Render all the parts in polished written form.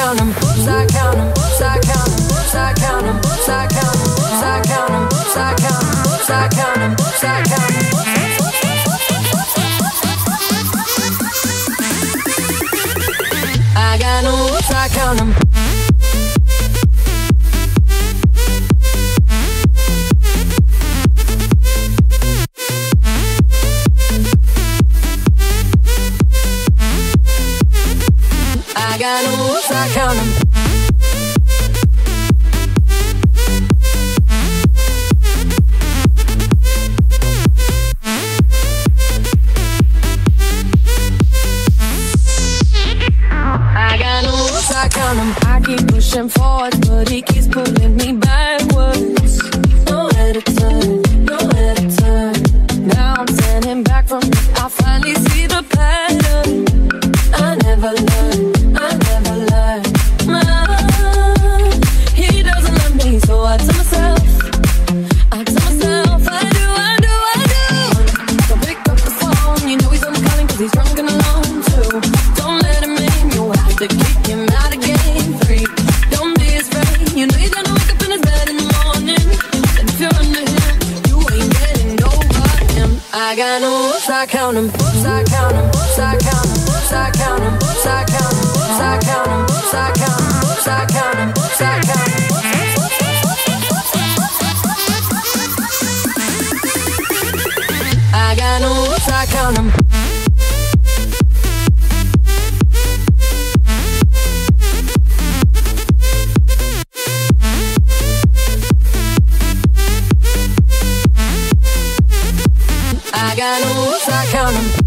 count 'em, I count 'em, I count 'em, I count 'em, I count 'em, I count 'em, I count 'em, I count 'em, I count 'em. I got no rules, I count 'em. I got no rules, I count 'em. I got no rules, I count 'em. I keep pushing forward, but he keeps pulling me backwards. Nowhere to turn, nowhere to turn. Now I'm standing back from it. I finally see the pattern. I never learned, I never learned. He doesn't love me, so I tell myself, I do. Don't pick up the phone, you know he's only calling 'cause he's drunk and alone too. Don't let him in, you'll have to kick him out of game 3. Don't be his friend, you know he's gonna wake up in his bed in the morning. And if you're under him, you ain't getting over him. I got no rules, I count 'em, I count 'em, I count 'em, I count 'em, I count 'em, I count 'em, I count 'em, I count 'em, I count 'em. I got no rules, I count 'em. I got no rules, I count 'em.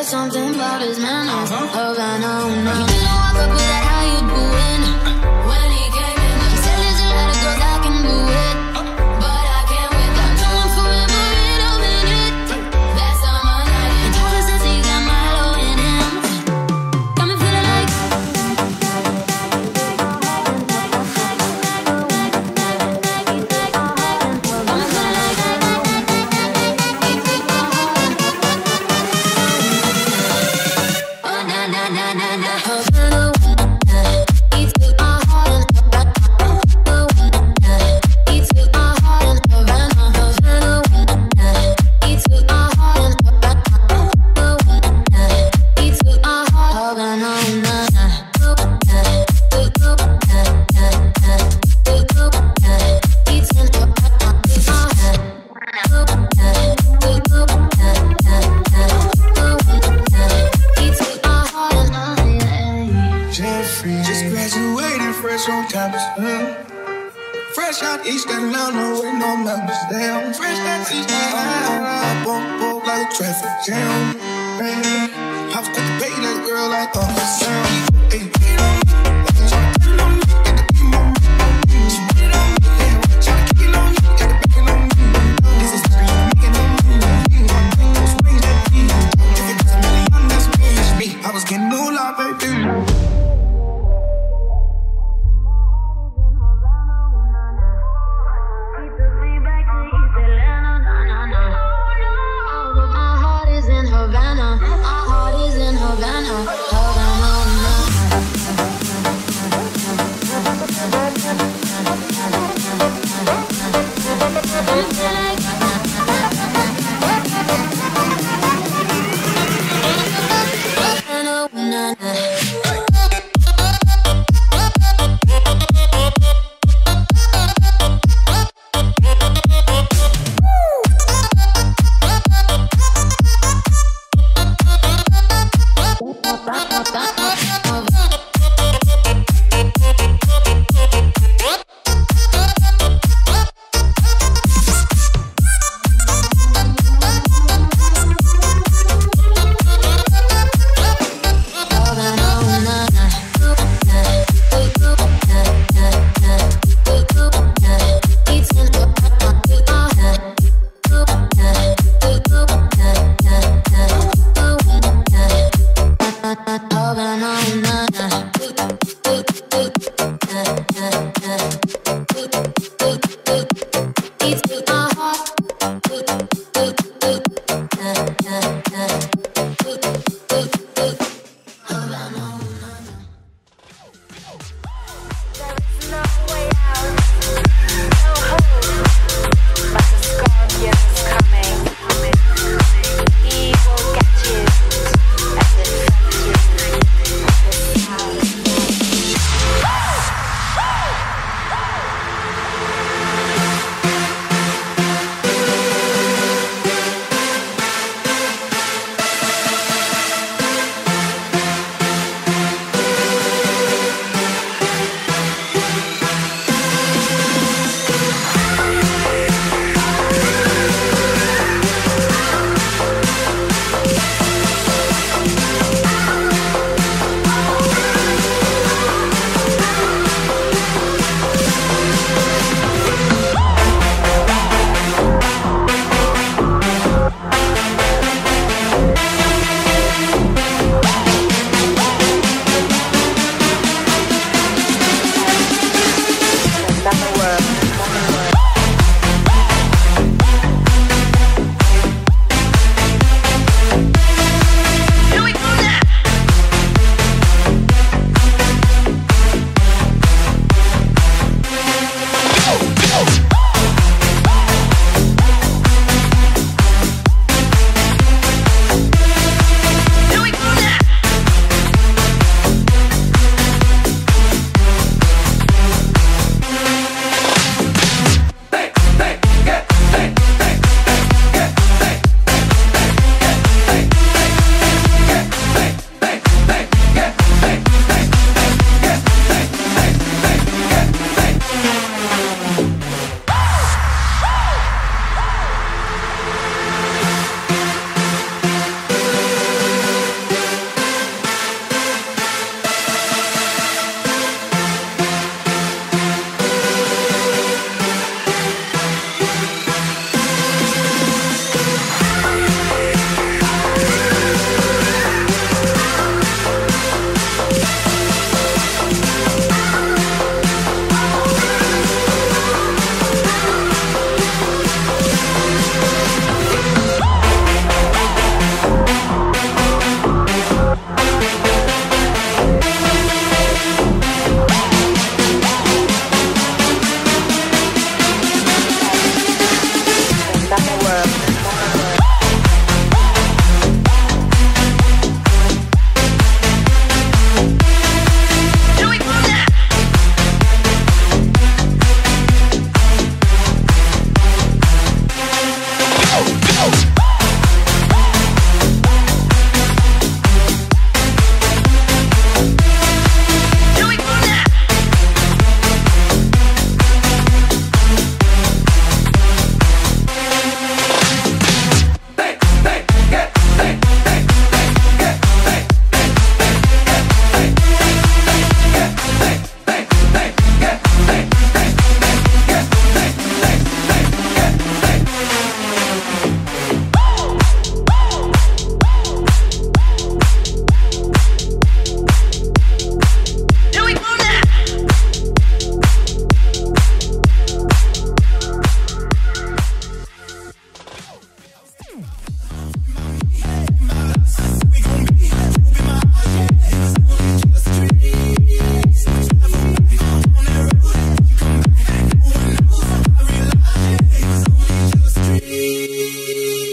something about his manners. Havana, no. You didn't walk up with that, how you doing? When he came in, he said there's a lot of girls I can do it, but I can't wait. I'm doing forever in a minute. That's how my night. And ever since he got Milo in him, got me feeling like. Fresh out East Atlanta with no members. Damn, fresh out East Atlanta. Bump like a traffic jam. Hop to the bay like a girl like sound. Hey, I was getting no love, baby.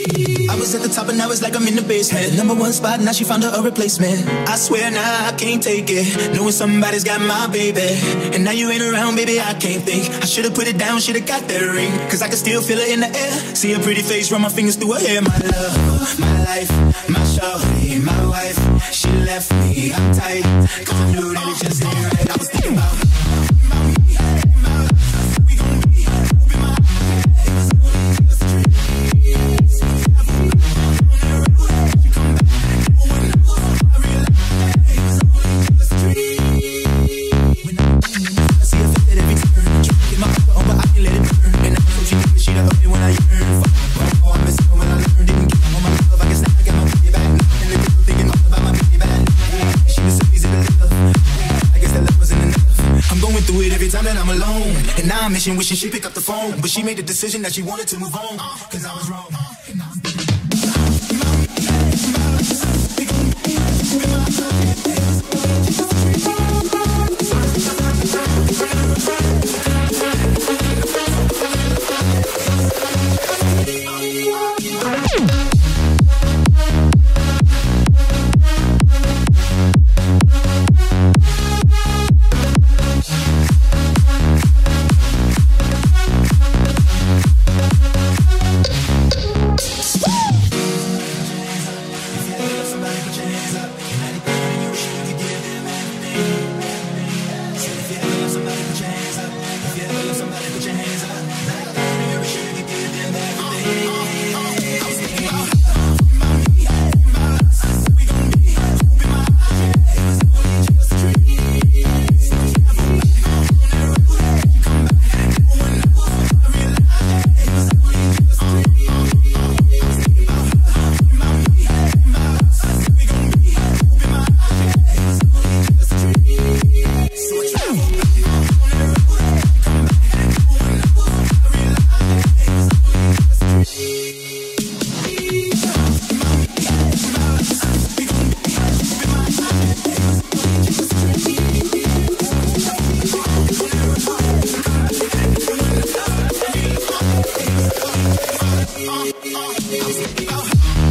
I was at the top and now it's like I'm in the basement. Number one spot, now she found her a replacement. I swear now I can't take it, knowing somebody's got my baby. And now you ain't around, baby, I can't think. I should've put it down, should've got that ring, cause I can still feel it in the air. See her pretty face, run my fingers through her hair. My love, my life, my shorty, my wife. She left me, I'm tight, cause I knew that it just ain't right. I was thinking about wishing she pick up the phone, but she made the decision that she wanted to move on, cause I was wrong. I was thinking about